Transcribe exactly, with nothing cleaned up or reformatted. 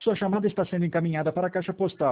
Sua chamada está sendo encaminhada para a caixa postal